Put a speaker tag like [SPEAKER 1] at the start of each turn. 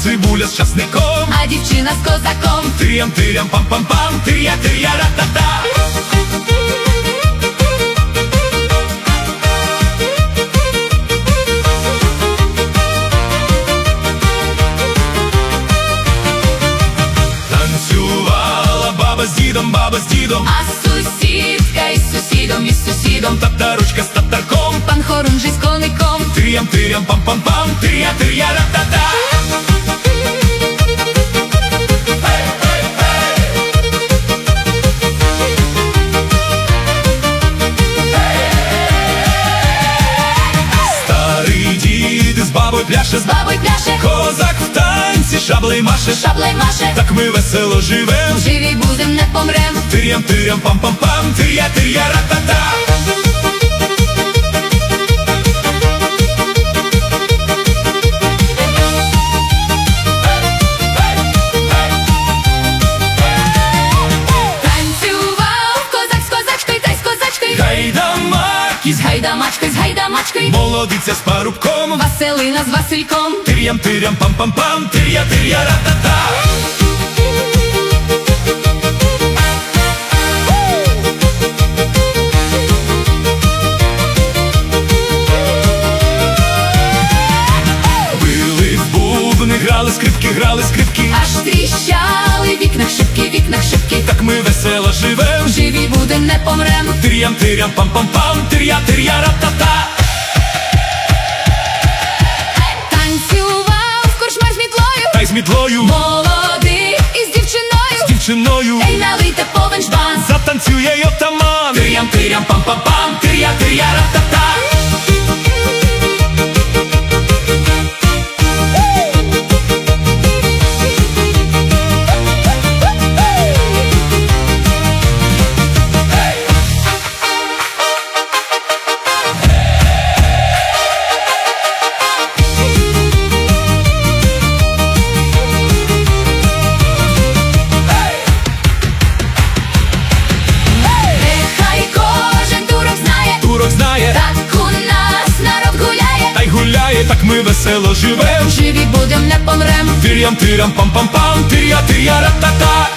[SPEAKER 1] цибуля з часником,
[SPEAKER 2] а дівчина з козаком.
[SPEAKER 1] Тирям-тирям, пам-пам-пам, тиря-тиря-ра-та-та. Танцювала баба з дідом, баба з дідом,
[SPEAKER 2] А сусідка із сусідом, із сусідом.
[SPEAKER 1] татарочка з татарком,
[SPEAKER 2] Пан Хорунжий з коником.
[SPEAKER 1] Тирям-тирям, пам-пам-пам, тиря-тиря-ра-та-та. Старий дід з бабою пляше,
[SPEAKER 2] З бабою пляше,
[SPEAKER 1] козак в танці шаблею маше.
[SPEAKER 2] шаблею маше.
[SPEAKER 1] Так ми весело живем,
[SPEAKER 2] Живі будем, не помрем.
[SPEAKER 1] Тирям-тирям, пам-пам-пам, тиря-тиря-ра-та-та.
[SPEAKER 2] Танцював козак з козачкою та й з козачкою.
[SPEAKER 1] Гайдамаки,
[SPEAKER 2] З гайдамачкою, з гайдамачкою.
[SPEAKER 1] молодиця з парубком,
[SPEAKER 2] Василина з Васильком.
[SPEAKER 1] Тирям-тирям, пам-пам-пам, тиря-тиря-ра-та-та. Били в бубни, грали скрипки,
[SPEAKER 2] Аж тріщали вікнах шибки, вікнах шибки.
[SPEAKER 1] так ми весело живем,
[SPEAKER 2] Живі будем, не помрем.
[SPEAKER 1] Тирям-тирям, пам-пам-пам, тиря-тиря-ра-та-та.
[SPEAKER 2] Танцював корчмар з мітлою.
[SPEAKER 1] Та й з мітлою,
[SPEAKER 2] Молодий із дівчиною.
[SPEAKER 1] дівчиною,
[SPEAKER 2] Ей, налийте повен жбан.
[SPEAKER 1] затанцює й отаман. Тирям-тирям, пам-пам-пам, тиря-тиря-ра-та-та.
[SPEAKER 2] Нехай кожен турок знає,
[SPEAKER 1] Турок знає,
[SPEAKER 2] так у нас народ гуляє.
[SPEAKER 1] та й гуляє, так ми весело живем,
[SPEAKER 2] Живі будем, не помрем.
[SPEAKER 1] Тирям-тирям, пам-пам-пам, тиря-тиря-ра-та-та.